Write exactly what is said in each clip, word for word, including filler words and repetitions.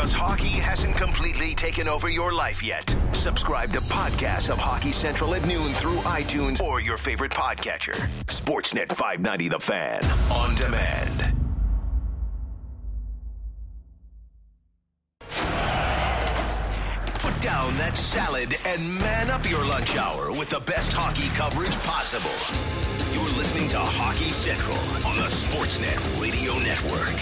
because hockey hasn't completely taken over your life yet. Subscribe to podcasts of Hockey Central at noon through iTunes or your favorite podcatcher. Sportsnet five ninety The Fan. On demand. Put down that salad and man up your lunch hour with the best hockey coverage possible. You're listening to Hockey Central on the Sportsnet Radio Network.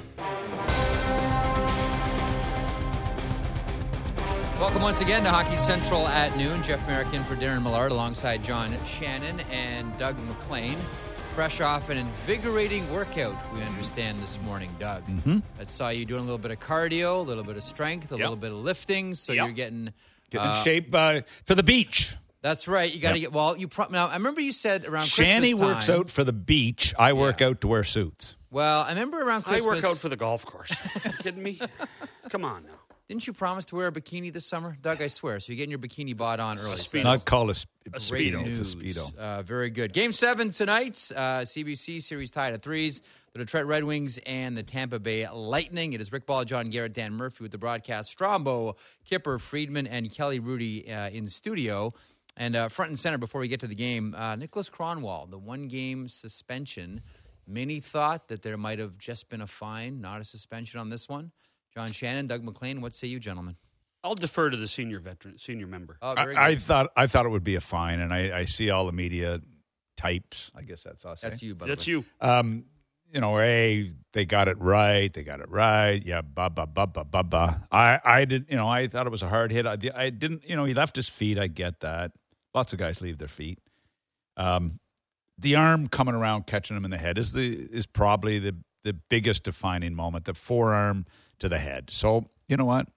Welcome once again to Hockey Central at noon. Jeff Merrick in for Darren Millard alongside John Shannon and Doug McLean. Fresh off an invigorating workout, we understand, this morning, Doug. Mm-hmm. I saw you doing a little bit of cardio, a little bit of strength, a yep. little bit of lifting, so yep. you're getting... Getting uh, in shape uh, for the beach. That's right. You got to yep. get... Well, you pro- now, I remember you said around Shanny Christmas time... works out for the beach. I work yeah. out to wear suits. Well, I remember around Christmas... I work out for the golf course. Are you kidding me? Come on now. Didn't you promise to wear a bikini this summer? Doug, I swear. So you're getting your bikini bot on early. It's not called a, sp- a speedo. Speedo. It's a Speedo. Uh, very good. Game seven tonight. Uh, C B C series tied at threes. The Detroit Red Wings and the Tampa Bay Lightning. It is Rick Ball, John Garrett, Dan Murphy with the broadcast. Strombo, Kipper, Friedman, and Kelly Rudy uh, in studio. And uh, front and center before we get to the game, uh, Nicholas Kronwall, the one-game suspension. Many thought that there might have just been a fine, not a suspension on this one. John Shannon, Doug McLean, what say you, gentlemen? I'll defer to the senior veteran, senior member. Oh, very I, I good. thought I thought it would be a fine, and I, I see all the media types. I guess that's us. That's eh? you, by the That's way. you. Um, you know, hey, they got it right. They got it right. Yeah, ba ba ba ba ba ba. I, I did. You know, I thought it was a hard hit. I, I didn't. You know, he left his feet. I get that. Lots of guys leave their feet. Um, the arm coming around, catching him in the head is the is probably the the biggest defining moment. The forearm to the head. So you know what?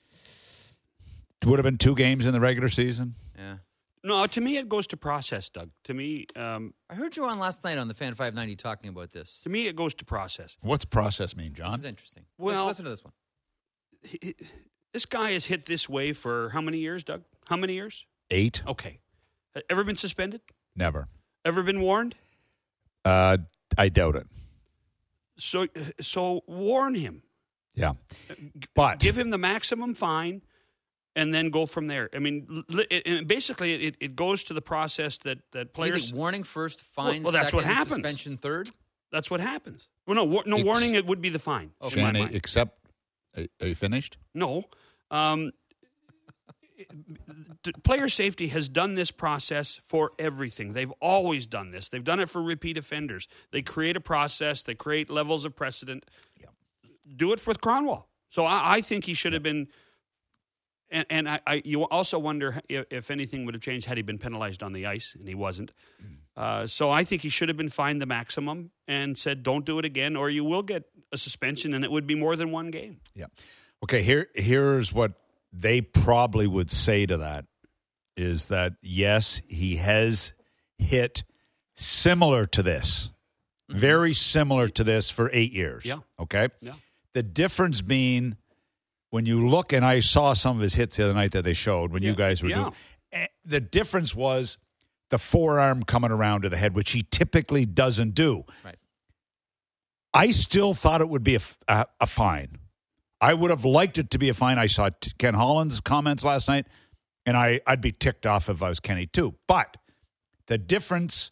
It would have been two games in the regular season. Yeah. No, to me it goes to process, Doug. To me, um, I heard you on last night on the Fan five ninety talking about this. to me it goes to process. What's process mean, John? This is interesting. Well- listen, listen to this one. He- he- This guy has hit this way for how many years, Doug? How many years? Eight? Okay. Ever been suspended? Never. Ever been warned? Uh, I doubt it. So, so warn him. Yeah. But Give him the maximum fine, and then go from there. I mean, li- it, it, basically, it, it goes to the process that, that What do you players. think, warning first, fine Well, well, that's second, what happens. suspension third? That's what happens. Well, no, war, no Ex- warning. It would be the fine. Okay. in my Shanny, mind. except, are, are you finished? No. Um, d- player safety has done this process for everything. They've always done this. They've done it for repeat offenders. They create a process. They create levels of precedent. Yep. Do it for Kronwall. So I, I think he should have been. And, and I, I, you also wonder if, if anything would have changed had he been penalized on the ice, and he wasn't. Uh, so I think he should have been fined the maximum and said, "Don't do it again, or you will get a suspension, and it would be more than one game." Yeah. Okay, here here's what they probably would say to that is that, yes, he has hit similar to this, mm-hmm. very similar to this for eight years. Yeah. Okay? Yeah. The difference being when you look, and I saw some of his hits the other night that they showed when Yeah. you guys were Yeah. doing eh, the difference was the forearm coming around to the head, which he typically doesn't do. Right. I still thought it would be a, a, a fine. I would have liked it to be a fine. I saw t- Ken Holland's comments last night, and I, I'd be ticked off if I was Kenny too. But the difference,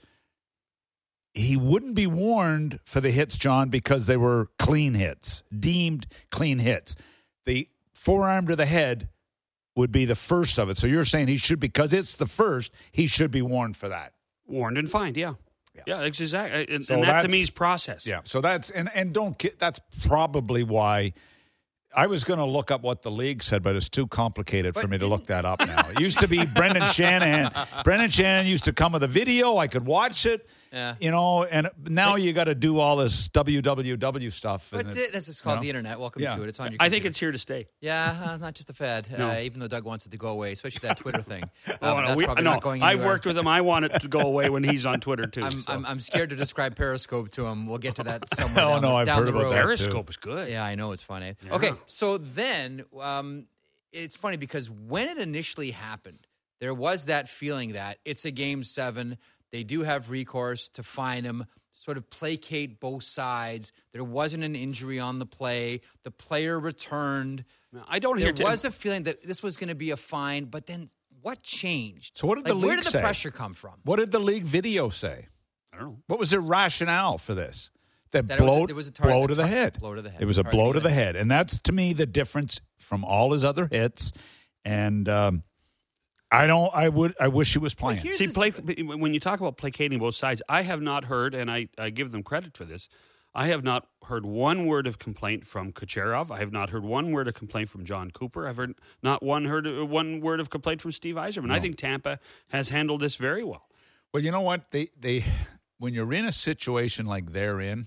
he wouldn't be warned for the hits, John, because they were clean hits, deemed clean hits. The forearm to the head would be the first of it. So you're saying he should, because it's the first, he should be warned for that. Warned and fined, yeah. Yeah. Yeah, that's exactly. And, So and that to that's- me is process. Yeah. So that's and and don't ki- that's probably why I was going to look up what the league said, but it's too complicated for But me to look that up now. It used to be Brendan Shanahan. Brendan Shanahan used to come with a video. I could watch it. Yeah. You know, and now you got to do all this W W W stuff. and That's it's- it. That's just called you know? the internet. Welcome Yeah. to it. It's on your I think computer. it's here to stay. Yeah, uh, not just a fad. No. Uh, even though Doug wants it to go away, especially that Twitter thing. Uh, Oh, but no, that's we- probably no, not going I've anywhere. worked with him. I want it to go away when he's on Twitter, too. I'm, so. I'm, I'm scared to describe Periscope to him. We'll get to that somewhere Oh, down, no, the, I've down heard the about road. that. Periscope is good. Yeah, I know it's funny. Yeah. Okay, so then um, it's funny because when it initially happened, there was that feeling that it's a game seven. They do have recourse to fine him. sort of placate both sides. There wasn't an injury on the play. The player returned. I don't hear. There was a feeling that this was going to be a fine, but then what changed? So what did like, the league where did the say? pressure come from? What did the league video say? I don't know. What was their rationale for this? That, That it was a- blow, it was a target- blow to the tar- head. blow to the head. It was a Target blow to to the the head. And that's, to me, the difference from all his other hits. And um, I don't. I would. I wish he was playing. here's See, this- play, when you talk about placating both sides, I have not heard, and I, I give them credit for this, I have not heard one word of complaint from Kucherov. I have not heard one word of complaint from John Cooper. I've heard not one heard one word of complaint from Steve Yzerman. No. I think Tampa has handled this very well. Well, you know what? They they when you're in a situation like they're in,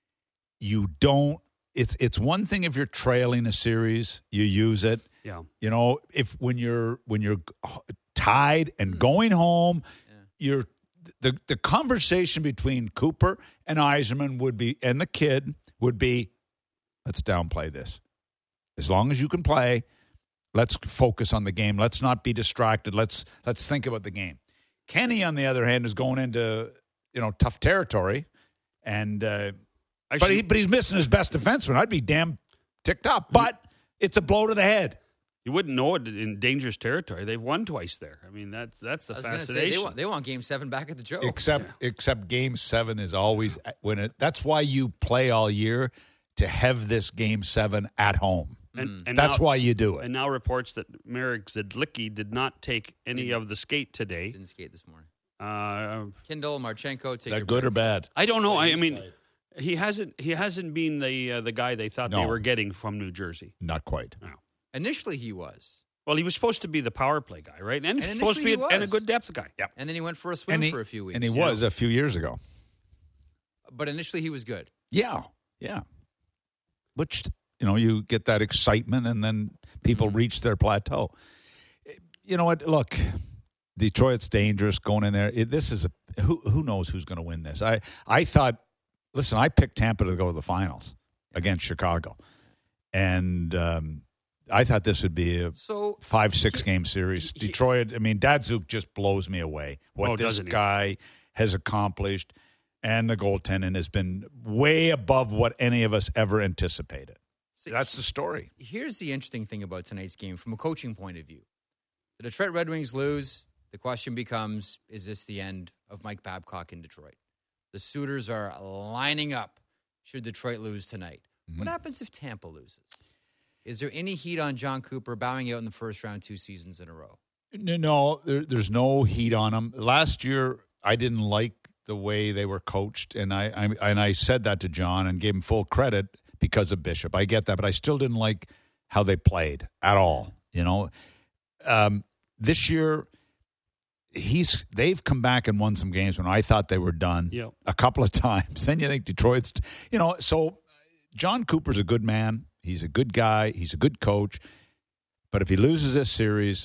you don't. It's it's one thing if you're trailing a series, you use it. Yeah. You know, if when you're when you're tied and going home, you're the the conversation between Cooper and Yzerman would be, and the kid would be, let's downplay this. As long as you can play, let's focus on the game. Let's not be distracted. Let's let's think about the game. Kenny, on the other hand, is going into you know tough territory, and uh, Actually, but he but he's missing his best defenseman. I'd be damn ticked off. But it's a blow to the head. you wouldn't know it in dangerous territory. They've won twice there. I mean, that's that's the I was gonna say, fascination. they want, they want Game Seven back at the Joe. Except except Game Seven is always when it. That's why you play all year to have this Game Seven at home. and, and That's now, why you do it. And now reports that Marek Zedlicki did not take any of the skate today. Didn't skate this morning. Uh, Kindle, Marchenko, take Is your that good pick. or bad? I don't know. I, I mean, he hasn't he hasn't been the uh, the guy they thought they No. were getting from New Jersey. Not quite. Initially, he was. Well, he was supposed to be the power play guy, right? And, And supposed to be initially a, he and a was. good depth guy. Yeah. And then he went for a swim And he, for a few weeks. and he was a few years ago. But initially, he was good. Yeah, yeah. Which, you know, you get that excitement and then people reach their plateau. You know what? Look, Detroit's dangerous going in there. It, this is a who who knows who's going to win this. I I thought, listen, I picked Tampa to go to the finals against Chicago. And um, I thought this would be a So five, six game series. he- Detroit, I mean, Datsuk just blows me away. What Oh, this doesn't he? guy has accomplished, and the goaltending has been way above what any of us ever anticipated. so That's the story. here's the interesting thing about tonight's game from a coaching point of view. The Detroit Red Wings lose. The question becomes, is this the end of Mike Babcock in Detroit? The suitors are lining up should Detroit lose tonight. What happens if Tampa loses? Is there any heat on John Cooper bowing out in the first round two seasons in a row? No, no there, there's no heat on him. Last year, I didn't like the way they were coached, and I, I and I said that to John and gave him full credit because of Bishop. I get that, but I still didn't like how they played at all. You know, um, this year he's they've come back and won some games when I thought they were done. Yep. A couple of times. Then you think Detroit's, you know, so John Cooper's a good man. He's a good guy. He's a good coach. But if he loses this series,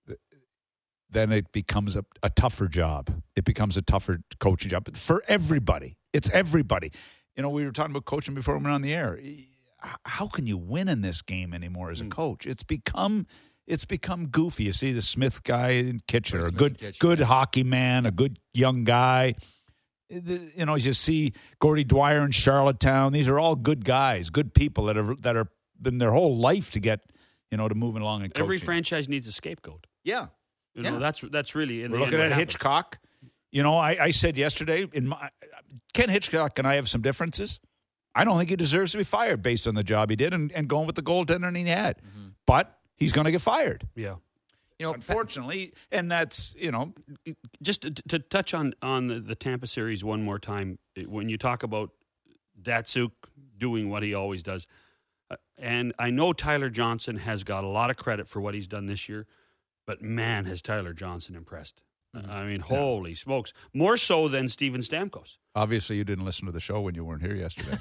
then it becomes a, a tougher job. It becomes a tougher coaching job for everybody. It's everybody. You know, we were talking about coaching before we went on the air. How can you win in this game anymore as a coach? It's become it's become goofy. You see the Smith guy in Kitchener, a Smith good in Kitchener, good yeah. hockey man, a good young guy. You know, you see Gordy Dwyer in Charlottetown. These are all good guys, good people that are that are been their whole life to get, you know, to moving along in coaching. Every franchise needs a scapegoat. Yeah. You know, Yeah. that's that's really in We're the looking end at what happens. Hitchcock. You know, I, I said yesterday, in my, Ken Hitchcock and I have some differences. I don't think he deserves to be fired based on the job he did and, and going with the goaltender he had. Mm-hmm. But he's going to get fired, Yeah. You know, unfortunately. And that's, you know, Just to, to touch on on the, the Tampa series one more time, when you talk about Datsuk doing what he always does, uh, and I know Tyler Johnson has got a lot of credit for what he's done this year, but man, has Tyler Johnson impressed. I mean, holy smokes. More so than Steven Stamkos. obviously you didn't listen to the show when you weren't here yesterday.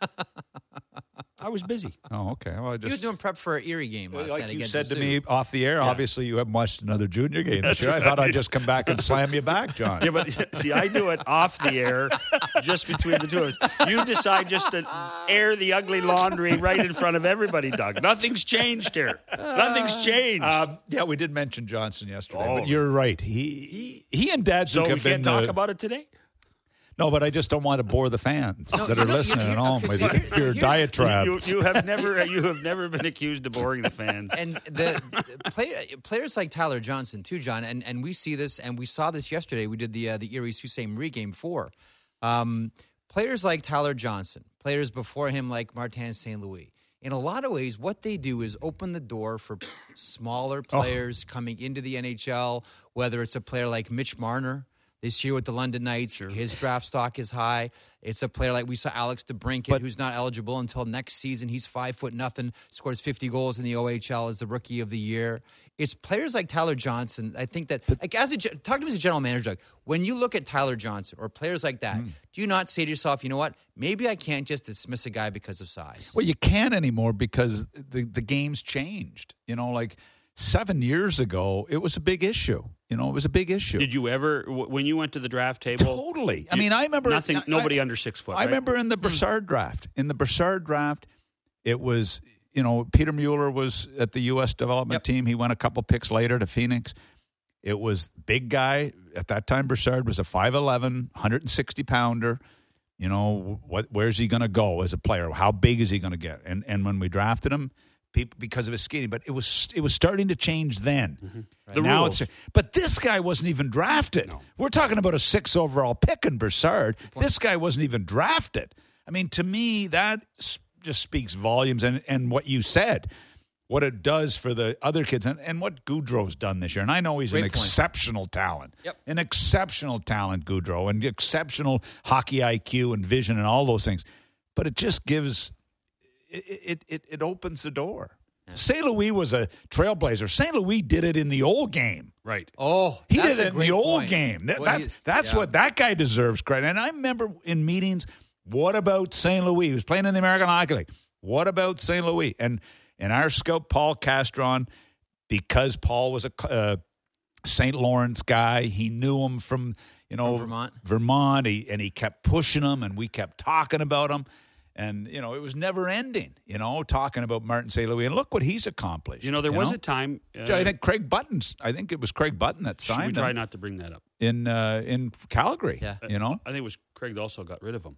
I was busy. Oh, okay. Well, I he was just, doing prep for our Erie game last like night you against said the to Sioux. me off the air, obviously you haven't watched another junior game this year. I thought I'd just come back and slam you back, John. Yeah, but see, I do it off the air, just between the two of us. You decide just to air the ugly laundry right in front of everybody, Doug. Nothing's changed here. Nothing's changed. Um, yeah, we did mention Johnson yesterday, Oh. but you're right. He he, he and Datsuk so we have been can't talk uh, about it today? No, but I just don't want to bore the fans No, that you are know, listening you- at home okay, with so here- so your here's- diatribes. You, you have never you have never been accused of boring the fans. And the, the play, players like Tyler Johnson too, John, and, and we see this, and we saw this yesterday. We did the uh, the Erie Sault Ste. Marie game four. Um, players like Tyler Johnson, players before him like Martin Saint Louis. In a lot of ways, what they do is open the door for smaller players oh. coming into the N H L. Whether it's a player like Mitch Marner this year with the London Knights, sure. his draft stock is high. It's a player like we saw Alex DeBrincat, but, who's not eligible until next season. He's five foot nothing, scores fifty goals in the O H L as the Rookie of the Year. It's players like Tyler Johnson. I think that, like, as a talk to me as a general manager, Doug. When you look at Tyler Johnson or players like that, mm. do you not say to yourself, you know what? Maybe I can't just dismiss a guy because of size. Well, you can't anymore because the the game's changed. You know, like seven years ago, it was a big issue. You know, it was a big issue. Did you ever, when you went to the draft table? Totally. I mean, I remember nothing. I, nobody I, under six foot. I right? remember in the Broussard mm. draft. In the Broussard draft, it was. You know, Peter Mueller was at the U S development yep. team. He went a couple picks later to Phoenix. It was big guy. At that time, Broussard was a five eleven, one hundred sixty pounder. You know, what? Where's he going to go as a player? How big is he going to get? And and when we drafted him, people, because of his skating, but it was it was starting to change then. Mm-hmm. Right. The now rules. It's, but this guy wasn't even drafted. No. We're talking about a six overall pick in Broussard. This guy wasn't even drafted. I mean, to me, that just speaks volumes, and, and what you said, what it does for the other kids, and, and what Goudreau's done this year. And I know he's Great an point. exceptional talent, yep. an exceptional talent, Goudreau, and exceptional hockey I Q and vision and all those things. But it just gives, it it, it, it opens the door. Yeah. Saint Louis was a trailblazer. Saint Louis did it in the old game. Right. Oh, he did it in the old point. game. That, that's is, that's yeah. what that guy deserves credit. And I remember in meetings, what about Saint Louis? He was playing in the American Hockey League. What about Saint Louis? And and our scout, Paul Castron, because Paul was a uh, Saint Lawrence guy, he knew him from, you know, from Vermont. Vermont. He, and he kept pushing him, and we kept talking about him. And, you know, it was never ending, you know, talking about Martin Saint Louis. And look what he's accomplished. You know, there you was know? a time. Uh, I think Craig Button's, I think it was Craig Button that signed him. We try not to bring that up. In, uh, in Calgary, yeah. you know. I think it was Craig that also got rid of him.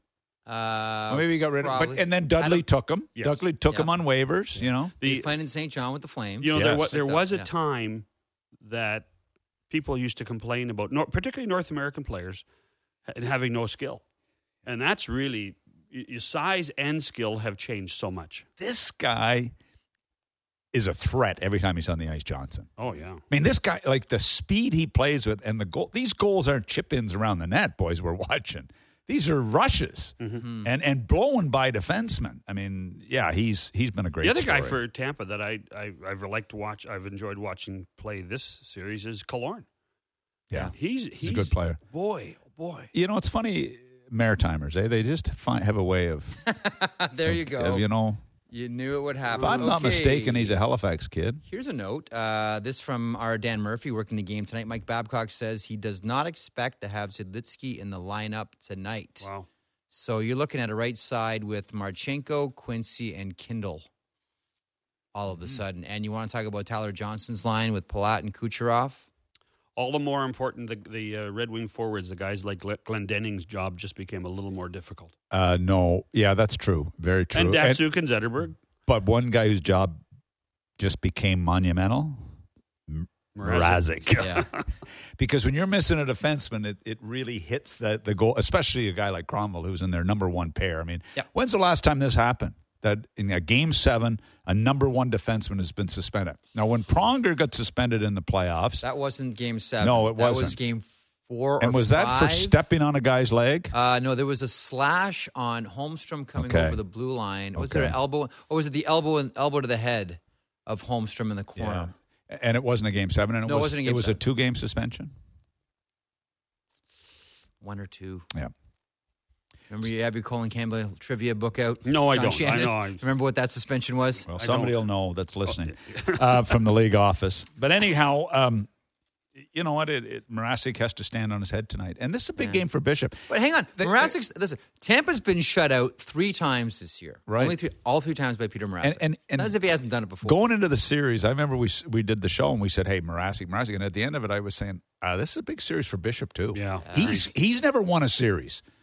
Uh, well, maybe he got rid of him. But, and then Dudley took him. Yes. Dudley took yeah. him on waivers, yeah. you know. The, He's playing in Saint John with the Flames. You know, yes. there, was, there was a yeah. time that people used to complain about, particularly North American players, and having no skill. And that's really, your size and skill have changed so much. This guy is a threat every time he's on the ice, Johnson. Oh, yeah. I mean, this guy, like the speed he plays with and the goal, these goals aren't chip-ins around the net, boys, we're watching. These are rushes mm-hmm. and, and blown by defensemen. I mean, yeah, he's he's been a great The other story. guy for Tampa that I, I, I've liked to watch, I've enjoyed watching play this series is Killorn. Yeah, he's, he's, he's a good player. Boy, oh boy. You know, it's funny, Maritimers, eh? They just find, have a way of... there of, you go. Of, you know... You knew it would happen. If I'm okay. not mistaken, he's a Halifax kid. Here's a note. Uh, this from our Dan Murphy working the game tonight. Mike Babcock says he does not expect to have Zidlitsky in the lineup tonight. Wow. So you're looking at a right side with Marchenko, Quincy, and Kindle all of a mm. sudden. And you want to talk about Tyler Johnson's line with Palat and Kucherov? All the more important, the, the uh, Red Wing forwards, the guys like Glendening's job just became a little more difficult. Uh, no, yeah, that's true. Very true. And Datsuk and, and Zetterberg. But one guy whose job just became monumental, Mrazek. Mrazek. Yeah. Because when you're missing a defenseman, it, it really hits the, the goal, especially a guy like Cromwell, who's in their number one pair. I mean, yep. when's the last time this happened? That in a game seven, a number one defenseman has been suspended. Now, when Pronger got suspended in the playoffs, that wasn't game seven. No, it that wasn't. That was game four. And or was five. that for stepping on a guy's leg? Uh, no, there was a slash on Holmstrom coming okay. over the blue line. Was okay. there an elbow, or was it the elbow and elbow to the head of Holmstrom in the corner? Yeah. And it wasn't a game seven. And it no, was, it wasn't a game It was seven. a two-game suspension. One or two. Yeah. Remember you have your Colin Campbell trivia book out? No, I John don't. Shannon? I know. I... Remember what that suspension was? Well, I somebody don't. will know that's listening uh, from the league office. But anyhow, um, you know what? It, it, Mrazek has to stand on his head tonight. And this is a big yeah. game for Bishop. But hang on. The, Mrazek's, listen, Tampa's been shut out three times this year. Right. Only three, all three times by Peter Mrazek. And, and, and Not as if he hasn't done it before. Going into the series, I remember we we did the show and we said, hey, Mrazek, Mrazek. And at the end of it, I was saying, uh, this is a big series for Bishop, too. Yeah. He's, he's never won a series.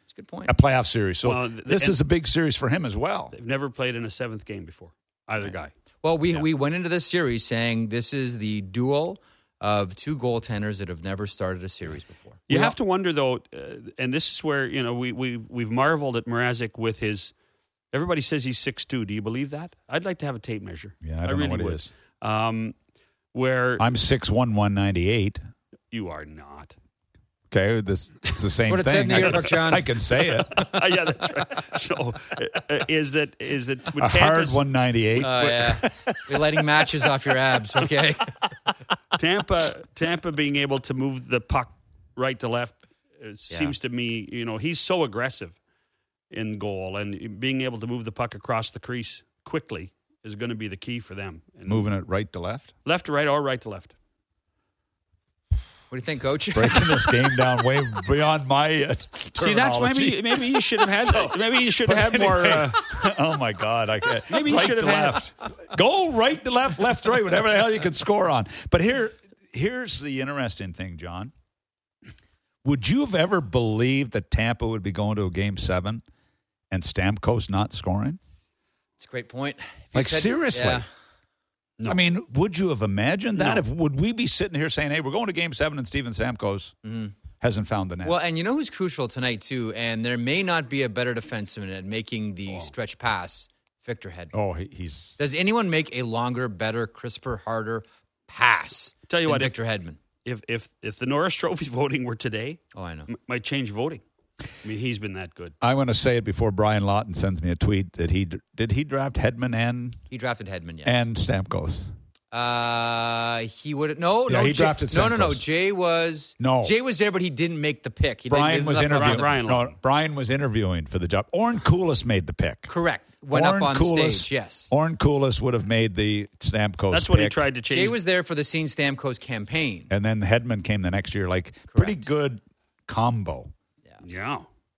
That's a good point. A playoff series. So Well, th- this and- is a big series for him as well. They've never played in a seventh game before, either guy. Well, we Yeah. we went into this series saying this is the duel of two goaltenders that have never started a series before. You We have all- to wonder, though, uh, and this is where, you know, we, we, we've marveled at Mrazek with his, everybody says he's six two. Do you believe that? I'd like to have a tape measure. Yeah, I don't really know what would. it is. Um, where I'm six one, one ninety-eight. you are not. Okay, this it's the same what it said thing. in the I, yearbook, can, John. I can say it. yeah, that's right. So uh, is that, is that with A hard Tampa's- one ninety-eight. Oh, yeah. You're lighting matches off your abs, okay? Tampa, Tampa being able to move the puck right to left it seems to me, you know, he's so aggressive in goal, and being able to move the puck across the crease quickly is going to be the key for them. And Moving it right to left. left to right or right to left. What do you think, Coach? Breaking this game down way beyond my uh, See, that's terminology. maybe maybe you should have had maybe you should have had more. Uh, Oh my God! I can't. Maybe you right should to have left. Go right to left, left to right, whatever the hell you can score on. But here, here's the interesting thing, John. Would you have ever believed that Tampa would be going to a game seven and Stamkos not scoring? It's a great point. If you Like said- seriously. yeah. No. I mean, would you have imagined that? No. If would we be sitting here saying, "Hey, we're going to Game Seven and Steven Stamkos hasn't found the net"? Well, and you know who's crucial tonight, too, and there may not be a better defenseman at making the stretch pass, Victor Hedman. oh, he, he's Does anyone make a longer, better, crisper, harder pass Tell you than what, if- Victor Hedman? if if if the Norris Trophy voting were today, Oh, I know. m- might change voting. I mean, he's been that good. I want to say it before Brian Lawton sends me a tweet that he did he draft Hedman and He drafted Hedman, yes. and Stamkos. Uh, he would no Yeah, no he Jay, drafted no no no Stamkos. Jay was No. Jay was there, but he didn't make the pick. He Brian didn't- was left interviewing. Brian no, Lawton. Brian was interviewing for the job. Oren Koulis made the pick. Correct. Went Oren up on Koulis, stage. Yes. Oren Koulis would have made the Stamkos. That's what he pick. tried to change. Jay was there for the Scene Stamkos campaign. And then Hedman came the next year. Like pretty Correct. good combo. Yeah.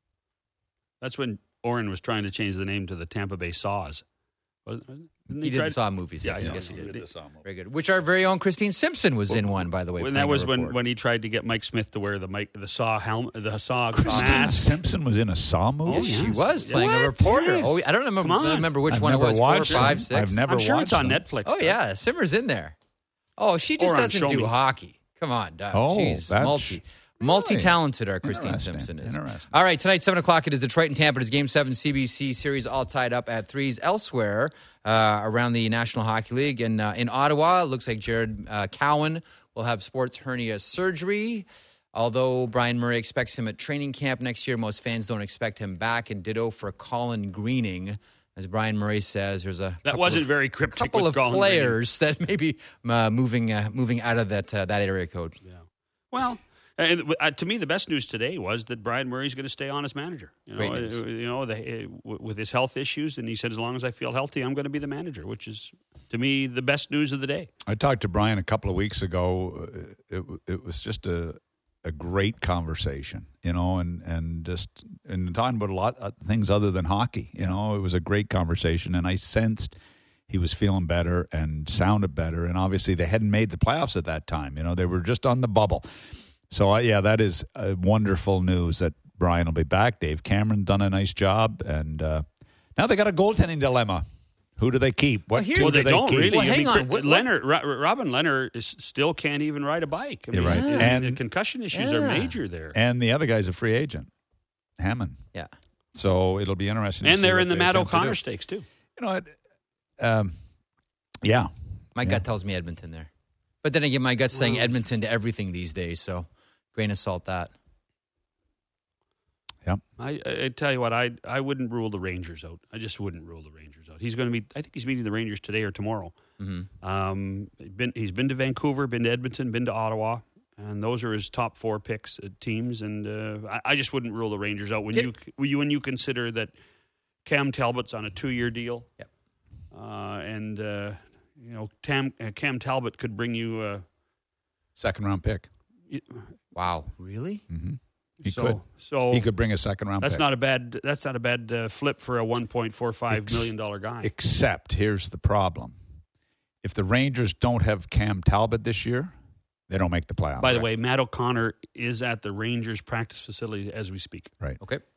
That's when Oren was trying to change the name to the Tampa Bay Saws. Wasn't- didn't He did try the to- Saw movies. Yeah, yes, yeah, yes, he he did. did the Saw movie. Very good. Which our very own Christine Simpson was in one, by the way. When playing that was a when, report. when he tried to get Mike Smith to wear the Mike the Saw helmet, the Saw Christine mask. Simpson was in a Saw movie. Oh, She yes. was playing What? a reporter. Yes. Oh, I don't remember. Come on. I don't remember which I've one it never was. Four, watched five, them. six. I've never I'm sure watched it's on them. Netflix. Oh yeah, Simmer's in there. Oh, she just Or on doesn't Show do Me. hockey. Come on, Doug. Oh, She's that's- multi. Multi-talented, our Christine Interesting. Simpson is. Interesting. All right, tonight, seven o'clock, it is Detroit and Tampa. It is Game seven C B C series all tied up at threes. Elsewhere uh, around the National Hockey League. And uh, in Ottawa, it looks like Jared uh, Cowan will have sports hernia surgery. Although Brian Murray expects him at training camp next year, most fans don't expect him back. And ditto for Colin Greening. As Brian Murray says, there's a That couple wasn't of, very cryptic. couple with of Colin players that may be uh, moving uh, moving out of that uh, that area code. Green. Yeah. Well, and, uh, to me, the best news today was that Brian Murray's going to stay on as manager. You know, Great news. uh, you know, the, uh, w- with his health issues, and he said, as long as I feel healthy, I'm going to be the manager, which is to me the best news of the day. I talked to Brian a couple of weeks ago. It it was just a a great conversation, you know, and and just and talking about a lot of things other than hockey. You know, it was a great conversation, and I sensed he was feeling better and sounded better. And obviously, they hadn't made the playoffs at that time. You know, they were just on the bubble. So uh, yeah, that is uh, wonderful news that Brian will be back. Dave Cameron done a nice job, and uh, now they got a goaltending dilemma. Who do they keep? What Well, here's- two Well, do they, they don't keep? really. Well, I hang mean, on. Cr- What- what- Leonard, Ro- Robin Leonard is, still can't even ride a bike. I You're mean, right. the- And- the concussion issues Yeah. are major there. And the other guy's a free agent, Hammond. Yeah. So it'll be interesting. to And see they're what in the they Matt attempt to O'Connor do. stakes too. You know what? Um, yeah. My Yeah. gut tells me Edmonton there. But then again, my gut's saying Edmonton to everything these days, so grain of salt that. Yep. I, I I tell you what, I I wouldn't rule the Rangers out. I just wouldn't rule the Rangers out. He's going to be. I think he's meeting the Rangers today or tomorrow. Mm-hmm. Um, been he's been to Vancouver, been to Edmonton, been to Ottawa, and those are his top four picks uh, teams. And uh, I, I just wouldn't rule the Rangers out when Get- you when you when you consider that Cam Talbot's on a two year deal. Yep. Uh, and uh, you know, Tam, uh, Cam Talbot could bring you. Uh, Second round pick. Wow. Really? Mm-hmm. He so, could. So He could bring a second round That's pick. not a bad. That's not a bad uh, flip for a one point four five Ex- million dollar guy. Except here's the problem: if the Rangers don't have Cam Talbot this year, they don't make the playoffs. By the way, Matt O'Connor is at the Rangers practice facility as we speak. right? Okay.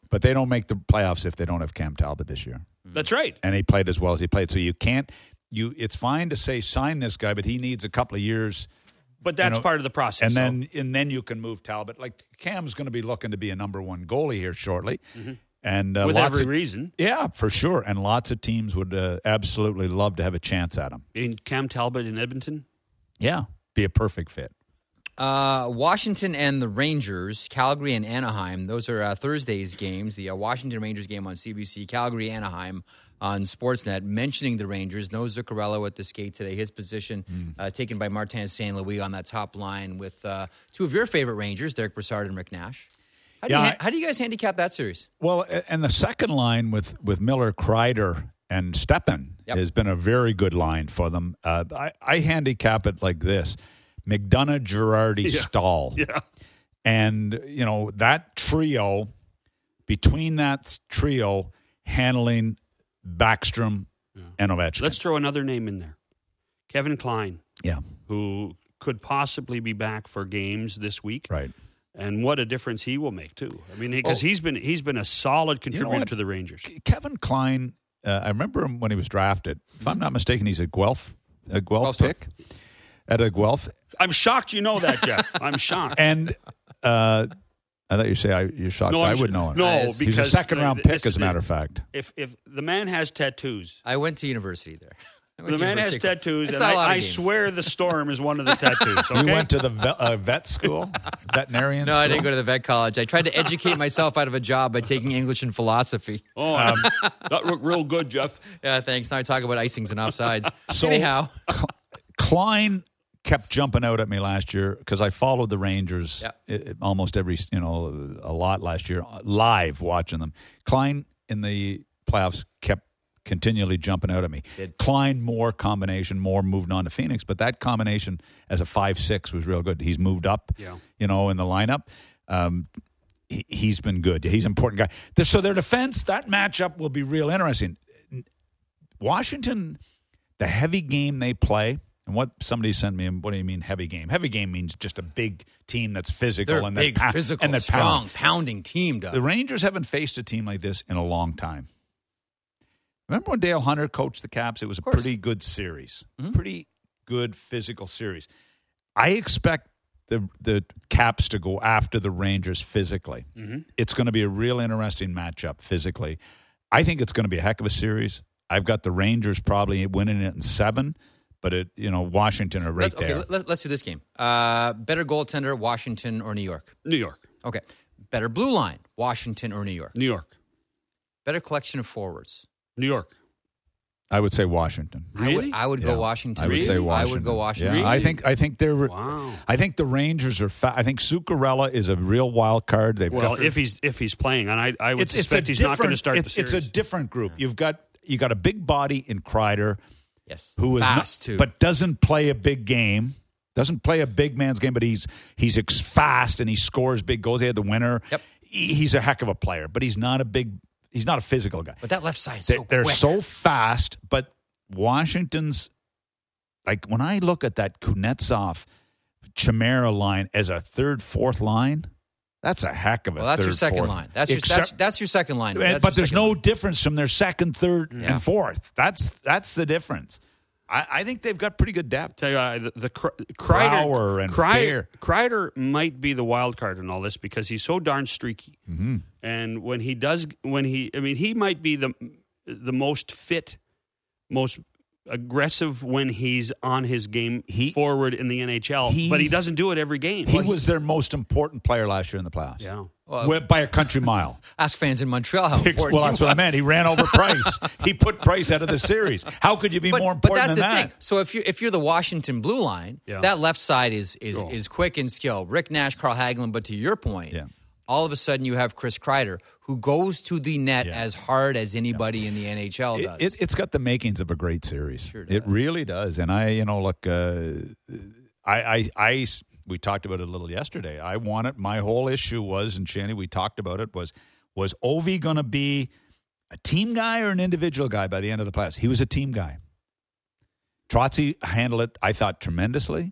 But they don't make the playoffs if they don't have Cam Talbot this year. That's right. And he played as well as he played. So you can't you. It's fine to say sign this guy, but he needs a couple of years. But that's you know, part of the process. And so. then and then you can move Talbot. Like Cam's going to be looking to be a number one goalie here shortly. Mm-hmm. And uh, with lots every of, reason. Yeah, for sure. And lots of teams would uh, absolutely love to have a chance at him. In Cam Talbot in Edmonton? Yeah, be a perfect fit. Uh, Washington and the Rangers, Calgary and Anaheim. Those are uh, Thursday's games. The uh, Washington Rangers game on C B C, Calgary, Anaheim on Sportsnet. Mentioning the Rangers, no Zuccarello at the skate today. His position mm. uh, taken by Martin Saint Louis on that top line with uh, two of your favorite Rangers, Derek Brassard and Rick Nash. How do, yeah, you, ha- how do you guys handicap that series? Well, and the second line with, with Miller, Kreider, and Stepan yep. has been a very good line for them. Uh, I, I handicap it like this. McDonough, Girardi, yeah. Stahl. Yeah. And, you know, that trio, between that trio, handling Backstrom yeah. and Ovechkin. Let's throw another name in there. Kevin Klein. Yeah. Who could possibly be back for games this week. Right. And what a difference he will make, too. I mean, because oh, he's been he's been a solid contributor you know to the Rangers. Kevin Klein, uh, I remember him when he was drafted. If I'm not mistaken, he's a Guelph, a Guelph pick. At a Guelph. I'm shocked you know that, Jeff. I'm shocked. And uh, I thought you say I, you're shocked. No, I I'm, would know it. No, he's because a second round pick, as a matter of fact. If if the man has tattoos, I went to university there. The man has tattoos, and I, I swear the Storm is one of the tattoos. Okay? You went to the vet, uh, vet school, veterinarian. No, school? I didn't go to the vet college. I tried to educate myself out of a job by taking English and philosophy. Oh, um, that looked real good, Jeff. Yeah, thanks. Now I talk about icings and offsides. So, anyhow, Klein kept jumping out at me last year because I followed the Rangers yep. it, almost every, you know, a lot last year, live watching them. Klein in the playoffs kept continually jumping out at me. Did. Klein more combination, more moved on to Phoenix, but that combination as a five six was real good. He's moved up, yeah. you know, in the lineup. Um, he, he's been good. He's an important guy. So their defense, that matchup will be real interesting. Washington, the heavy game they play, and what somebody sent me, what do you mean heavy game? Heavy game means just a big team that's physical. They're and big, that, physical, and that strong, pound. pounding team, Doug. The Rangers haven't faced a team like this in a long time. Remember when Dale Hunter coached the Caps? It was a pretty good series. Mm-hmm. Pretty good physical series. I expect the the Caps to go after the Rangers physically. Mm-hmm. It's going to be a real interesting matchup physically. I think it's going to be a heck of a series. I've got the Rangers probably winning it in seven, but it you know Washington are right let's, there. Okay, let's, let's do this game. Uh, better goaltender, Washington or New York? New York. Okay. Better blue line, Washington or New York? New York. Better collection of forwards? New York. I would say Washington. Really? I would, I would yeah. go Washington. I would really? say Washington. I would go Washington. Yeah. Really? I think I think they're. Wow. I think the Rangers are. Fa- I think Zuccarello is a real wild card. They've well, got, if he's if he's playing, and I I would it's, suspect it's he's not going to start it's, the series. It's a different group. You've got you got a big body in Kreider, yes, who is fast not, too, but doesn't play a big game. Doesn't play a big man's game, but he's he's ex- fast and he scores big goals. He had the winner. Yep. He, he's a heck of a player, but he's not a big. He's not a physical guy. But that left side is they, so They're quick. so fast, but Washington's, like when I look at that Kuznetsov, Chimera line as a third, fourth line, that's a heck of a well, that's third, your second fourth. line. That's your, Except, that's, that's your second line. and, That's but your there's second no line. difference from their second, third, Yeah. and fourth. That's that's the difference. I, I think they've got pretty good depth. Tell you, uh, the, the Kreider, Brouwer and Kreider, Fair. Kreider might be the wild card in all this because he's so darn streaky. Mm-hmm. And when he does, when he, I mean, he might be the the most fit, most aggressive when he's on his game He- forward in the N H L, he- but he doesn't do it every game. He Well, was their most important player last year in the playoffs. yeah. Well, Well, by a country mile. ask fans in Montreal how important Well, he that's what I was. meant. He ran over Price. He put Price out of the series. How could you be But, more but important that's than the that? thing. So if you're if you're the Washington blue line, Yeah. that left side is is Sure. is quick and skilled. Rick Nash, Carl Hagelin. But to your point, Yeah. all of a sudden you have Chris Kreider, who goes to the net Yeah. as hard as anybody in the N H L It, does. it, it's got the makings of a great series. Sure does. It really does. And I, you know, look, uh, I, I, I, we talked about it a little yesterday. I wanted, my whole issue was, and Shanny, we talked about it, was, was Ovi going to be a team guy or an individual guy by the end of the playoffs? He was a team guy. Trotzy handled it, I thought, tremendously.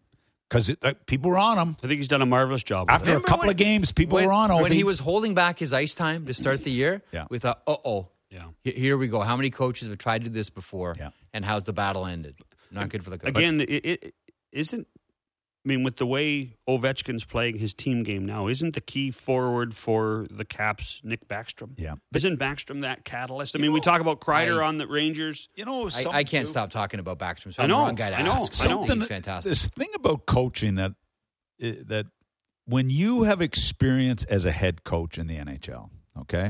because uh, people were on him. I think he's done a marvelous job. After Remember a couple when- of games, people when, were on Ovi. when he was holding back his ice time to start the year. Yeah. We thought, uh oh, Yeah. here we go. How many coaches have tried to do this before? Yeah. And how's the battle ended? Not good for the coach. Again, it, it isn't. I mean, with the way Ovechkin's playing his team game now, isn't the key forward for the Caps Nick Backstrom? Yeah. Isn't Backstrom that catalyst? I mean, we talk about Kreider I- on the Rangers. You know, I, I can't stop talking about Backstrom. So I I'm know, the wrong guy to I know, ask. I know. think he's fantastic. This thing about coaching that uh, that when you have experience as a head coach in the N H L, okay,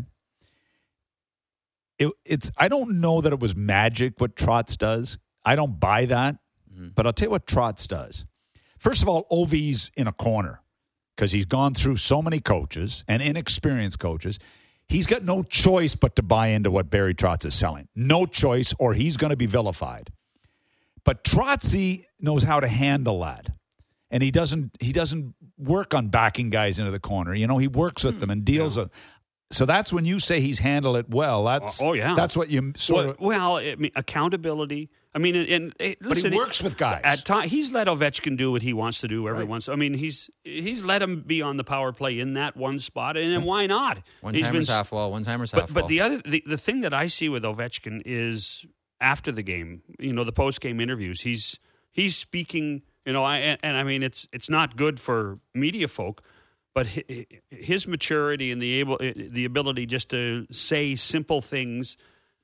it, it's I don't know that it was magic what Trotz does. I don't buy that, mm-hmm. but I'll tell you what Trotz does. First of all, Ovi's in a corner because he's gone through so many coaches and inexperienced coaches. He's got no choice but to buy into what Barry Trotz is selling. No choice, or he's going to be vilified. But Trotzy knows how to handle that. And he doesn't he doesn't work on backing guys into the corner. You know, he works with them and deals yeah. with. So that's when you say he's handled it well. That's Oh, yeah. That's what you sort Well, of. well I mean, accountability. I mean, and, and But listen, he works with guys. At time, he's let Ovechkin do what he wants to do every Right. once. I mean, he's he's let him be on the power play in that one spot, and, and why not? One He's timer's been- half wall, one timer's half But but wall. the other the, the thing that I see with Ovechkin is after the game, you know, the post game interviews. He's he's speaking. You know, I and, and I mean, it's it's not good for media folk. But his maturity and the able, the ability just to say simple things,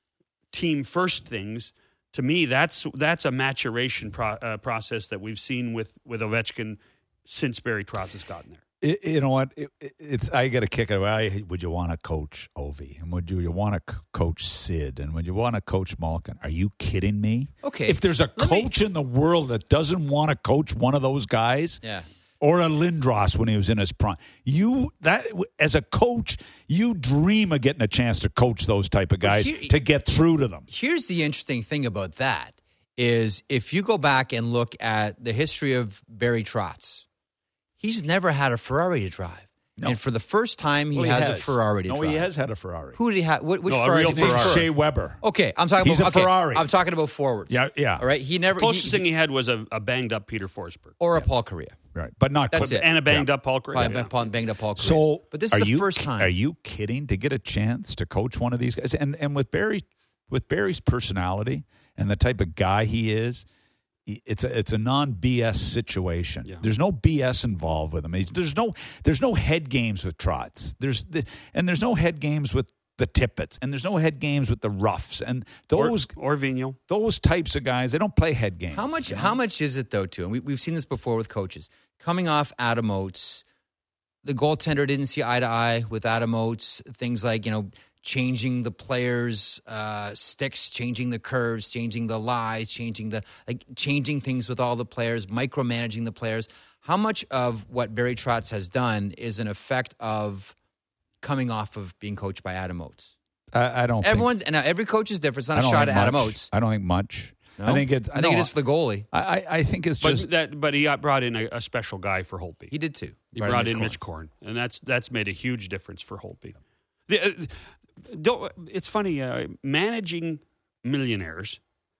team first things, to me, that's that's a maturation pro, uh, process that we've seen with, with Ovechkin since Barry Trotz has gotten there. It, you know what? It, it's I got to kick it. Well, would you want to coach Ovi? And would you, you want to c- coach Sid? And would you want to coach Malkin? Are you kidding me? Okay. If there's a Let me- coach in the world that doesn't want to coach one of those guys, yeah. or a Lindros when he was in his prime. You that as a coach, you dream of getting a chance to coach those type of guys here- to get through to them. Here's the interesting thing about that is if you go back and look at the history of Barry Trotz, he's never had a Ferrari to drive. No. And for the first time, he, Well, has, a Ferrari to no, drive. he has had a Ferrari. Who did he have? Which No, a Ferrari? real did he have? Ferrari. Shea Weber. Okay, I'm talking He's about a okay, Ferrari. I'm talking about forwards. Yeah, yeah. All right, he never Closest he, thing he had was a, a banged up Peter Forsberg or a Paul Correa. Right, but not That's quick. it. and a banged Yeah. up Paul Craig. Bang- Yeah. bang- Banged up Paul Correa. So, but this are is the you first ki- time. Are you kidding? To get a chance to coach one of these guys, and and with Barry, with Barry's personality and the type of guy he is, it's a it's a non B S situation. Yeah. There's no B S involved with him. He's- There's no there's no head games with Trotz. There's the, and there's no head games with the Tippets, and there's no head games with the Ruffs, and those Or, or Vigneault. those types of guys. They don't play head games. How much? you know? How much is it though? Too, and we, we've seen this before with coaches coming off Adam Oates. The goaltender didn't see eye to eye with Adam Oates. Things like you know changing the players' uh, sticks, changing the curves, changing the lies, changing the like changing things with all the players, micromanaging the players. How much of what Barry Trotz has done is an effect of coming off of being coached by Adam Oates? I, I don't. Everyone's and now every coach is different. It's think, not I a don't shot think at Adam much. Oates. I don't think much. No? I think it's. I think no, it is for the goalie. I, I I think it's But just. that, but he got brought in a, a special guy for Holtby. He did too. He brought in Mitch Korn, and that's that's made a huge difference for Holtby. The, uh, don't, it's funny uh, managing millionaires.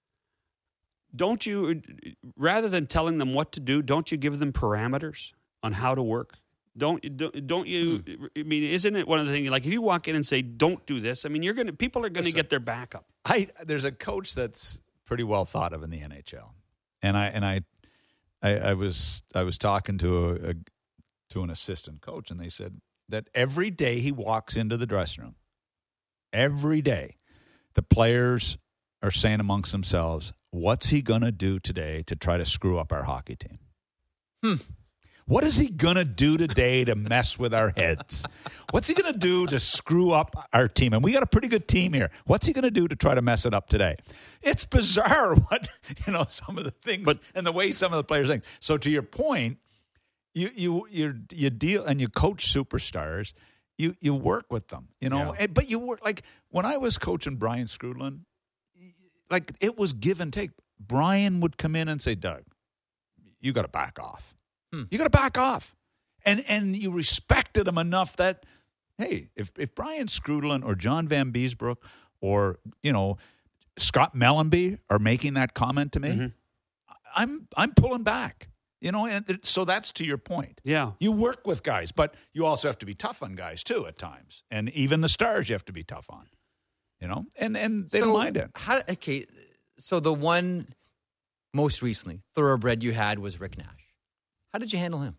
Don't you, rather than telling them what to do, don't you give them parameters on how to work? Don't don't, don't you? Hmm. I mean, isn't it one of the things like if you walk in and say, "Don't do this," I mean, you're gonna people are gonna Listen. get their back up. I there's a coach that's pretty well thought of in the N H L, and I and I, I, I was I was talking to a, a to an assistant coach, and they said that every day he walks into the dressing room, every day, the players are saying amongst themselves, "What's he gonna do today to try to screw up our hockey team?" Hmm. What is he going to do today to mess with our heads? What's he going to do to screw up our team? And we got a pretty good team here. What's he going to do to try to mess it up today? It's bizarre what, you know, some of the things But- and the way some of the players think. So to your point, you you you you deal and you coach superstars, you you work with them, you know. Yeah. And, but you work like when I was coaching Brian Skrudland, like it was give and take. Brian would come in and say, "Doug, you got to back off. You got to back off," and and you respected him enough that, hey, if if Brian Skrudland or John Van Beesbrook or you know Scott Mellenby are making that comment to me, Mm-hmm. I'm I'm pulling back. You know, and it, so that's to your point. Yeah. You work with guys, but you also have to be tough on guys, too, at times. And even the stars you have to be tough on. You know, and, and they so don't mind it. How, okay, so the one most recently, thoroughbred you had was Rick Nash. How did you handle him?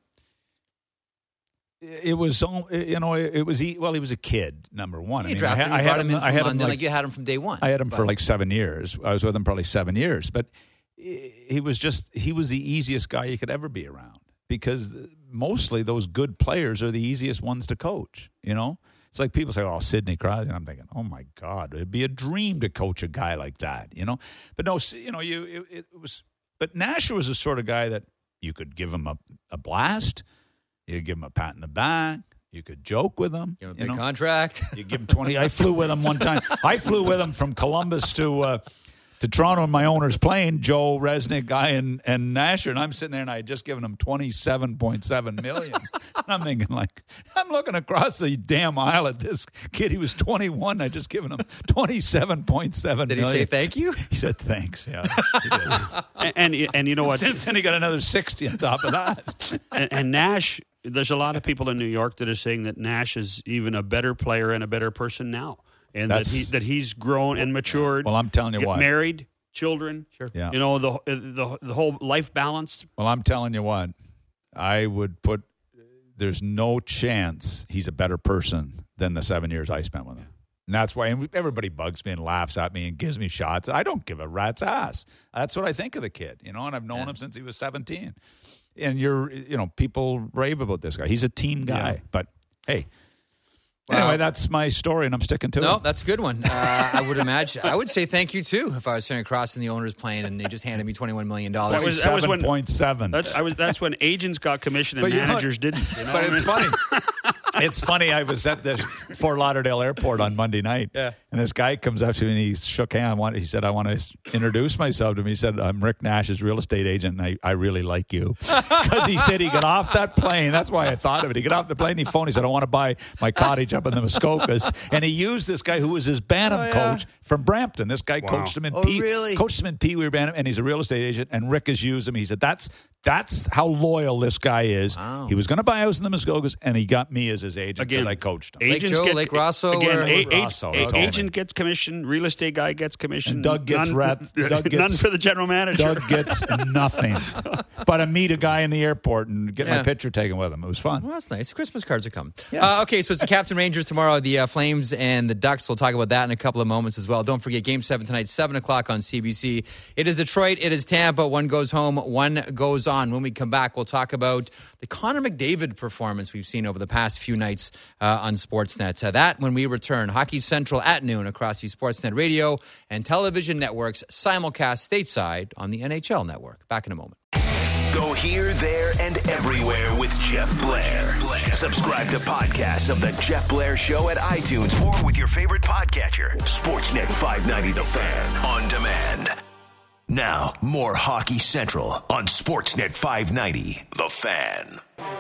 It was, you know, it was, well, he was a kid, number one. You I mean, drafted I, him, you I brought had him in from I had London, him like, you had him from day one. I had him but. for like seven years. I was with him probably seven years. But he was just, he was the easiest guy you could ever be around because mostly those good players are the easiest ones to coach, you know? It's like people say, oh, Sidney Crosby. And I'm thinking, oh, my God, it'd be a dream to coach a guy like that, you know? But no, you know, you it, it was, but Nash was the sort of guy that you could give him a, a blast, you could give him a pat in the back, you could joke with him. Give him a you big know? contract. You give him twenty. I flew with him one time. I flew with him from Columbus to uh, to Toronto in my owner's plane, Joe Resnick, guy, and, and Nasher, and I'm sitting there, and I had just given him twenty-seven point seven million dollars. And I'm thinking, like, I'm looking across the damn aisle at this kid. He was twenty-one. I just given him twenty-seven point seven Did million dollars. he say thank you? He said thanks, yeah. He did. and, and and you know what? Since then, he got another sixty on top of that. and, and Nash, there's a lot of people in New York that are saying that Nash is even a better player and a better person now, and That's- that he that he's grown and matured. Well, I'm telling you get what. married, children, Sure. Yeah. you know the the the whole life balance. Well, I'm telling you what, I would put, there's no chance he's a better person than the seven years I spent with him. And that's why and everybody bugs me and laughs at me and gives me shots. I don't give a rat's ass. That's what I think of the kid, you know, and I've known Yeah. him since he was seventeen. And you're, you know, people rave about this guy. He's a team guy. Yeah. But, hey, Well, anyway, that's my story, and I'm sticking to No, it. that's a good one. Uh, I would imagine. I would say thank you, too, if I was sitting across in the owner's plane and they just handed me twenty-one million dollars. That was- that was when- seven point seven. That's I was that's when agents got commission and But you know what? managers didn't. You know But what I it's mean? funny. It's funny. I was at the Fort Lauderdale airport on Monday night, Yeah. and this guy comes up to me and he shook hands. He said, I want to introduce myself to him. He said, I'm Rick Nash's real estate agent, and I, I really like you. Because he said he got off that plane. That's why I thought of it. He got off the plane, he phoned, he said, I want to buy my cottage up in the Muskokas. And he used this guy who was his Bantam Oh, yeah. coach from Brampton. This guy Wow. coached him in Oh, Pee really? coached him in Pee Wee Bantam, and he's a real estate agent, and Rick has used him. He said, that's that's how loyal this guy is. Wow. He was going to buy a house in the Muskokas, and he got me as his agent because Again, I coached him. Lake Agents Joe, get, Lake Rosso, Again, or- a- a- Rosso, a- they told me. agent gets commission, real estate guy gets commission. And Doug gets none, rat- Doug gets- none for the general manager. Doug gets nothing. But I meet a guy in the airport and get Yeah. my picture taken with him. It was fun. Well, that's nice. Christmas cards are coming. Yeah. Uh, okay, so it's the Captain Rangers tomorrow, the uh, Flames and the Ducks. We'll talk about that in a couple of moments as well. Don't forget, Game seven tonight, seven o'clock on C B C. It is Detroit. It is Tampa. One goes home, one goes on. When we come back, we'll talk about the Connor McDavid performance we've seen over the past few nights uh, on Sportsnet. Uh, that when we return. Hockey Central at noon across the Sportsnet radio and television networks, simulcast stateside on the N H L network. Back in a moment. Go here, there, and everywhere with Jeff Blair. Subscribe to podcasts of The Jeff Blair Show at iTunes or with your favorite podcatcher. Sportsnet five ninety The Fan on demand. Now, more Hockey Central on Sportsnet five ninety The Fan.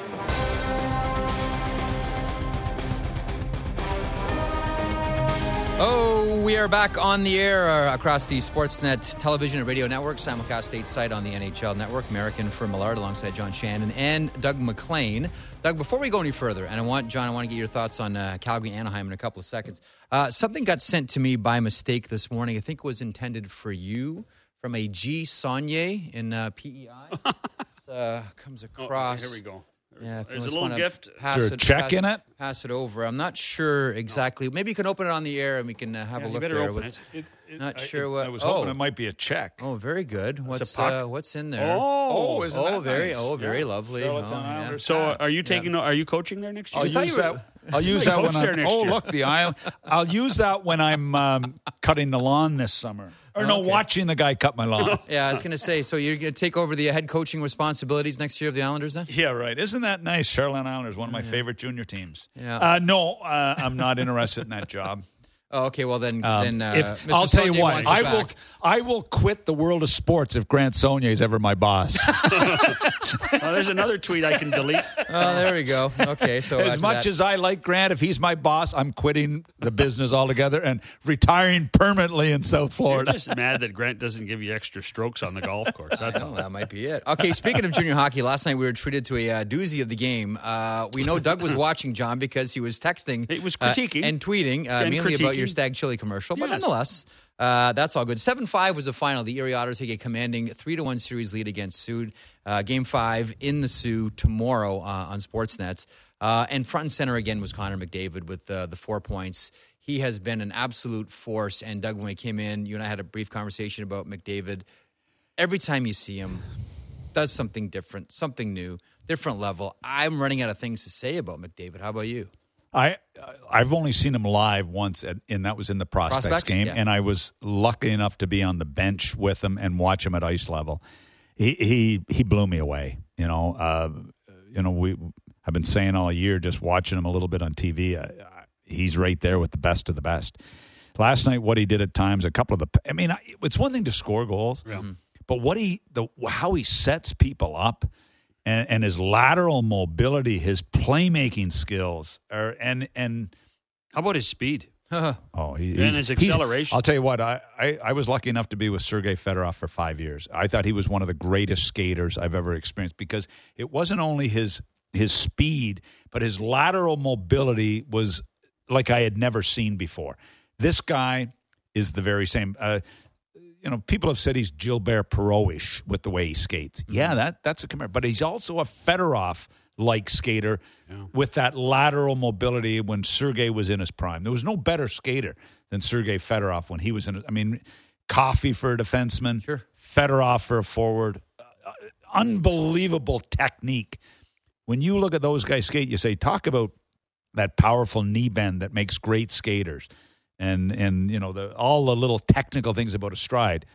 Oh, we are back on the air uh, across the Sportsnet television and radio network, simulcast stateside on the N H L network. American for Millard alongside John Shannon and Doug McLean. Doug, before we go any further, and I want, John, I want to get your thoughts on uh, Calgary Anaheim in a couple of seconds. Uh, something got sent to me by mistake this morning. I think it was intended for you from a G. Saunier in uh, P E I. This, uh, comes Oh, across. here we go. Yeah, if you There's a just little wanna gift. Pass Is there it, a check pass, in it? Pass it over. I'm not sure exactly. Maybe you can open it on the air and we can uh, have Yeah, a you look better there. open What's- it. It- it- Not I- sure what. I was oh. hoping it might be a check. Oh, very good. What's puck. uh, what's in there? Oh, Oh, isn't oh, that very, nice? oh, very Yeah. lovely. Charlottetown Oh, yeah. Islanders. So, uh, are you taking? Are you coaching there next year? I'll I thought use you that. were- I'll use might that when coach there I'm. next Oh, year. look, the island. I'll use that when I'm um, cutting the lawn this summer, or no, Okay. watching the guy cut my lawn. Yeah, I was going to say. So you're going to take over the head coaching responsibilities next year of the Islanders, then? Yeah, right. Isn't that nice? Charlotte Islanders, one of my favorite junior teams. Yeah. Uh, no, uh, I'm not interested in that job. Oh, okay. Well, then, Um, then uh, if, Mister I'll tell you Saunier what, wants it I back. will, I will quit the world of sports if Grant Saunier is ever my boss. Oh, there's another tweet I can delete. Oh, there we go. Okay, so As after much that- as I like Grant, if he's my boss, I'm quitting the business altogether and retiring permanently in South You're Florida. just mad that Grant doesn't give you extra strokes on the golf course. That's Oh, all. that might be it. Okay, speaking of junior hockey, last night we were treated to a uh, doozy of the game. Uh, we know Doug was watching, John, because he was texting. He was uh, critiquing. and tweeting, uh, And mainly about critiquing. your Stag Chili commercial. But Yes. nonetheless, uh, that's all good. seven five was the final. The Erie Otters take a commanding three to one series lead against Sioux. Uh, game five in the Sioux tomorrow uh, on Sportsnet. Uh, and front and center again was Connor McDavid with uh, the four points. He has been an absolute force. And Doug, when he came in, you and I had a brief conversation about McDavid. Every time you see him, does something different, something new, different level. I'm running out of things to say about McDavid. How about you? I I've only seen him live once, at, and that was in the Prospects, Prospects? game. Yeah. And I was lucky enough to be on the bench with him and watch him at ice level. He he he blew me away. You know, uh, you know we I've been saying all year, just watching him a little bit on T V. Uh, he's right there with the best of the best. Last night, what he did at times, a couple of the. I mean, it's one thing to score goals, Yeah. but what he the how he sets people up. And, and his lateral mobility, his playmaking skills, are, and and How about his speed? oh, he, And he's- his he's- acceleration. I'll tell you what, I, I, I was lucky enough to be with Sergei Fedorov for five years. I thought he was one of the greatest skaters I've ever experienced because it wasn't only his his speed, but his lateral mobility was like I had never seen before. This guy is the very same. Uh, You know, people have said he's Gilbert Perreault-ish with the way he skates. Yeah, that that's a comparison. But he's also a Fedorov-like skater Yeah. with that lateral mobility when Sergei was in his prime. There was no better skater than Sergei Fedorov when he was in his, I mean, Coffey for a defenseman, Sure. Fedorov for a forward. Uh, unbelievable technique. When you look at those guys skate, you say, talk about that powerful knee bend that makes great skaters. And and you know the all the little technical things about a stride,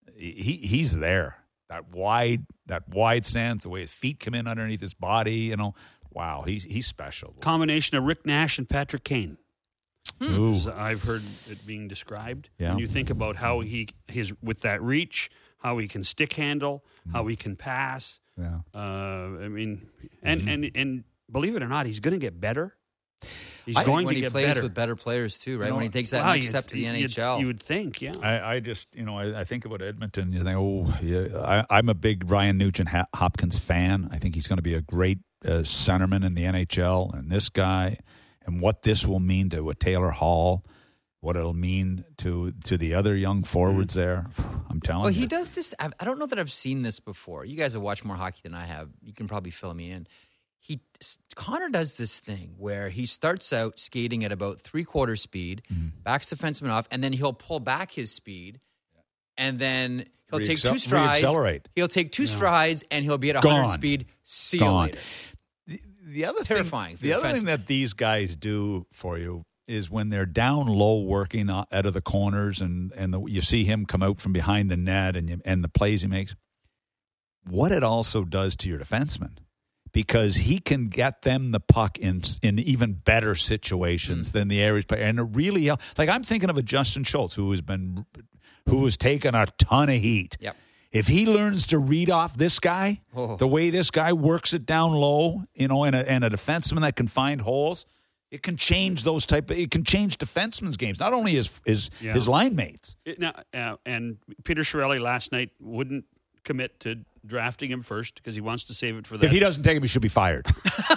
he he's there. That wide that wide stance, the way his feet come in underneath his body, you know, wow, he's he's special. Combination of Rick Nash and Patrick Kane. Ooh. As I've heard it being described. Yeah. When you think about how he his with that reach, how he can stick handle, Mm. how he can pass. Yeah. Uh, I mean, and Mm-hmm. and and believe it or not, he's going to get better. He's I- going when to he get plays better. with better players too, right? You know, when he takes that Wow, next you'd- step to the you'd- N H L. You would think, yeah. I, I just, you know, I, I think about Edmonton. You think, oh, yeah, I, I'm a big Ryan Nugent Hopkins fan. I think he's going to be a great uh, centerman in the N H L. And this guy, and what this will mean to a Taylor Hall, what it'll mean to to the other young forwards there. I'm telling Well, you. he does this. I I don't know that I've seen this before. You guys have watched more hockey than I have. You can probably fill me in. He Connor does this thing where he starts out skating at about three quarter speed, Mm-hmm. backs defenseman off, and then he'll pull back his speed, and then he'll take Reaccel- two strides. reaccelerate. He'll take two strides, and he'll be at one hundred Gone. speed. See Gone. you later. The, the other Terrifying Thing, for the the other thing defenseman. that these guys do for you is when they're down low, working out of the corners, and and the, you see him come out from behind the net, and you, and the plays he makes. What it also does to your defenseman, because he can get them the puck in in even better situations Mm-hmm. than the average player, and it really help- like I'm thinking of a Justin Schultz who has been who has taken a ton of heat. Yep. If he learns to read off this guy, Oh. the way this guy works it down low, you know, and a, and a defenseman that can find holes, it can change those type of, it can change defensemen's games, not only his his, Yeah. his line mates. It- now, uh, and Peter Chiarelli last night wouldn't commit to drafting him first because he wants to save it for that. If he doesn't take him, he should be fired.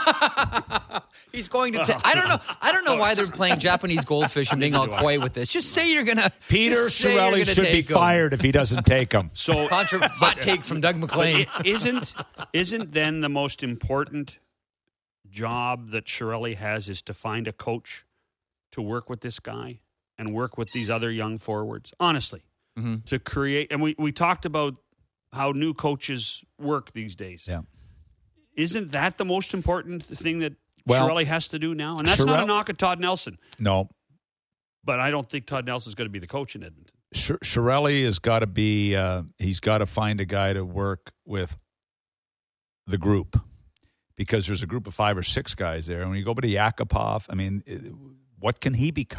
He's going to. Ta- I don't know. I don't know why they're playing Japanese goldfish and being all coy with this. Just say you're gonna. Peter just say you're Chiarelli gonna should be take him. fired if he doesn't take him. so Contra- hot take from Doug McLean. But it isn't isn't then the most important job that Chiarelli has is to find a coach to work with this guy and work with these other young forwards. Honestly, Mm-hmm. to create, and we, we talked about how new coaches work these days. Yeah. Isn't that the most important thing that Well, Chiarelli has to do now? And that's not a Chiarelli- knock at Todd Nelson, No, but I don't think Todd Nelson's going to be the coach in Edmonton. Sh- Chiarelli has got to be. Uh, he's got to find a guy to work with the group, because there's a group of five or six guys there. And when you go to Yakupov, I mean, it- what can he become?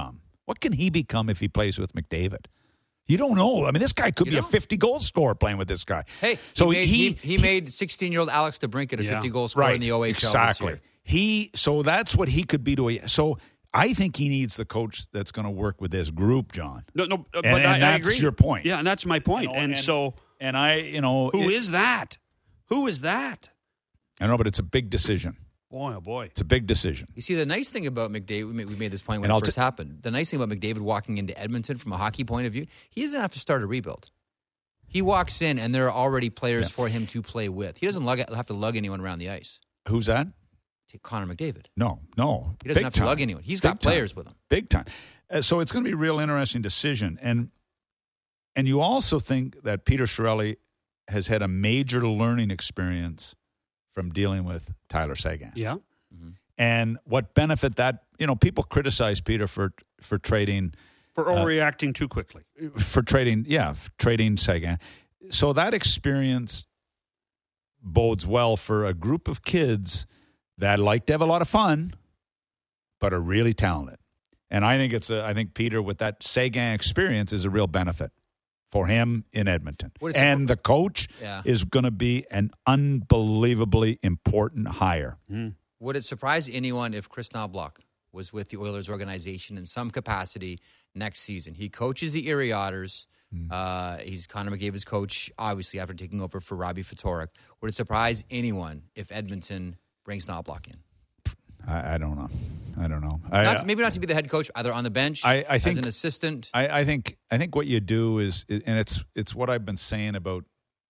What can he become if he plays with McDavid? You don't know. I mean, this guy could You be don't. a fifty-goal scorer playing with this guy. Hey, so he made, he, he, he made sixteen-year-old Alex DeBrincat a Yeah. fifty-goal scorer right, in the O H L exactly. this year. He so that's what he could be to a. So I think he needs the coach that's going to work with this group, John. No, no, but And- I, and I that's agree. your point. Yeah, and that's my point. You know, and, and- so, And I, you know, who it- is that? Who is that? I don't know, but it's a big decision. Boy, oh boy. It's a big decision. You see, the nice thing about McDavid, we made, we made this point when And it I'll first t- happened. The nice thing about McDavid walking into Edmonton from a hockey point of view, he doesn't have to start a rebuild. He walks in, and there are already players Yeah. for him to play with. He doesn't lug, have to lug anyone around the ice. Who's that? Take Connor McDavid. No, no. He doesn't Big have to time. lug anyone. He's Big got time. players with him. Big time. Uh, so it's going to be a real interesting decision. And and you also think that Peter Chiarelli has had a major learning experience from dealing with Tyler Seguin. Yeah. And what benefit that, you know, people criticize Peter for for trading For overreacting too quickly. for trading, yeah, for trading Seguin. So that experience bodes well for a group of kids that like to have a lot of fun, but are really talented. And I think it's a, I think Peter with that Seguin experience is a real benefit for him in Edmonton. What is And it- the coach Yeah. is going to be an unbelievably important hire. Would it surprise anyone if Chris Knobloch was with the Oilers organization in some capacity next season? He coaches the Erie Otters. Uh, he's Connor McDavid's coach, obviously, after taking over for Robbie Ftorek. Would it surprise anyone if Edmonton brings Knobloch in? I, I don't know. I don't know. I, Not, maybe not to be the head coach, either on the bench, I- I think- as an assistant. I, I think I think what you do is, and it's it's what I've been saying about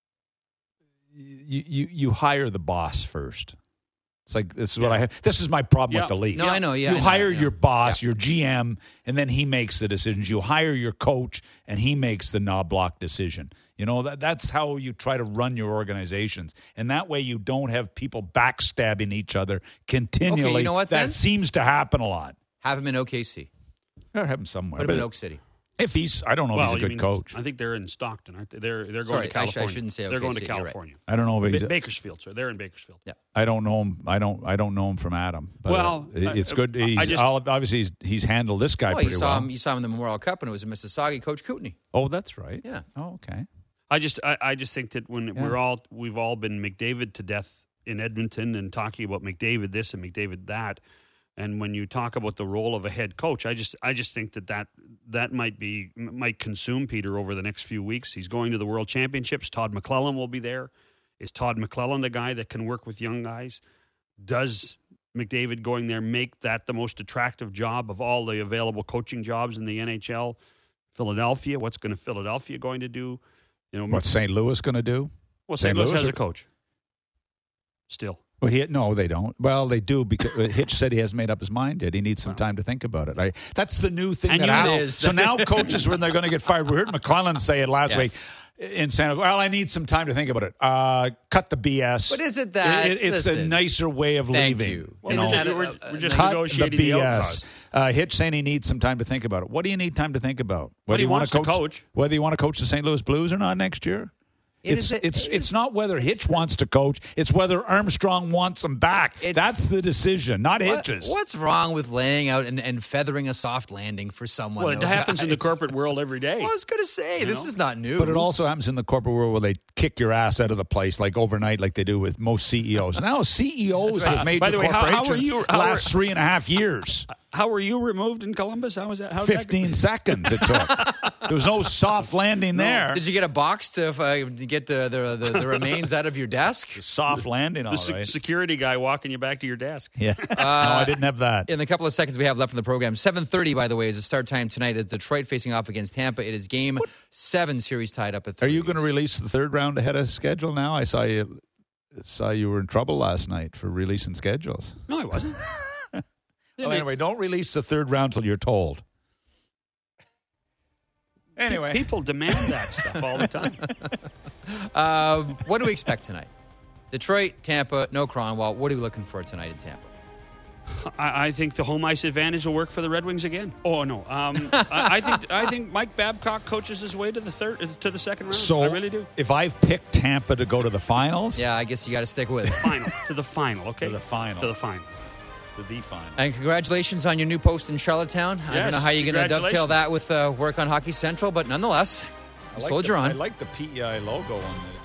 you you, you hire the boss first. It's like this is what I have. This is my problem Yeah. with the Leafs. No, I know, yeah, you I know, hire yeah. your boss, your G M, and then he makes the decisions. You hire your coach, and he makes the Knobloch decision. You know that that's how you try to run your organizations, and that way you don't have people backstabbing each other continually. Okay, you know what, that then? seems to happen a lot. Have him in O K C. That happens somewhere. Put him in But Oak City. if he's, I don't know Well, if he's you a good mean- coach. I think they're in Stockton, aren't they? They're they're going Sorry, to I sh- I California. shouldn't say They're going to O K C, you're right. California. I don't know if he's. Ba- Bakersfield, sir. They're in Bakersfield. Yeah. I don't know him. I don't. I don't know him from Adam. But, Well, uh, it's I- good. I He's just- obviously he's, he's handled this guy Well, you pretty saw well. him. You saw him in the Memorial Cup, and it was in Mississauga. Coach Kootenay. Oh, that's right. Yeah. Oh, okay. I just I, I just think that when we're all we've all been McDavid to death in Edmonton and talking about McDavid this and McDavid that, and when you talk about the role of a head coach, I just I just think that that, that might be might consume Peter over the next few weeks. He's going to the World Championships. Todd McClellan will be there. Is Todd McClellan the guy that can work with young guys? Does McDavid going there make that the most attractive job of all the available coaching jobs in the N H L? Philadelphia, what's going to Philadelphia going to do? You know, What's Saint Louis going to do? well, Saint Saint Louis Louis has or- a coach. Still. Well, he no, they don't. Well, they do because uh, Hitch said he hasn't made up his mind yet. He needs some time to think about it. I, that's the new thing And that you- happens. It is. So now coaches, when they're going to get fired, we heard McClellan say it last Yes. week in San Jose. Well, I need some time to think about it. Uh, cut the B S. But is it that? It- it's a Listen. nicer way of Thank leaving. you. Well, You Isn't know, that a- we're, a- we're just a- cut negotiating the the, B S. outclause. Uh, Hitch saying he needs some time to think about it. What do you need time to think about? Whether he you want wants to to coach, coach. whether you want to coach the Saint Louis Blues or not next year. It it's is a- it's it it's is- not whether Hitch wants to coach. It's whether Armstrong wants him back. It's- That's the decision, not What- Hitch's. what's wrong with laying out and, and feathering a soft landing for someone? Well, it though, happens in the guys? corporate world every day. Well, I was going to say, this know? is not new. But it also happens in the corporate world where they kick your ass out of the place like overnight, like they do with most C E Os. Now C E Os That's right. of major By the way, how- how were corporations you- how last were- three and a half years. How were you removed in Columbus? How was that? How did that go? Fifteen seconds it took. There was no soft landing there. Did you get a box to, uh, to get the, the, the, the remains out of your desk? Soft landing, all The se- right. security guy walking you back to your desk. Yeah. no, I didn't have that. In the couple of seconds we have left in the program, seven thirty, by the way, is the start time tonight. It's Detroit facing off against Tampa. It is game seven, series tied up at Are three. you going to release the third round ahead of schedule now? I saw you saw you were in trouble last night for releasing schedules. No, I wasn't. Well, anyway, don't release the third round till you're told. Anyway, People demand that stuff all the time. Um, what do we expect tonight? Detroit, Tampa, no Cronwall. What are we looking for tonight in Tampa? I, I think the home ice advantage will work for the Red Wings again. Oh no, um, I, I think I think Mike Babcock coaches his way to the third to the second round. so I really do. if I've picked Tampa to go to the finals, Yeah, I guess you got to stick with it. Final to the final. Okay, To the final. To the final. to the final. And congratulations on your new post in Charlottetown. I don't Yes, know how you're going to dovetail congratulations. that with uh, work on Hockey Central, but nonetheless, I like soldier the, on. I like the P E I logo on the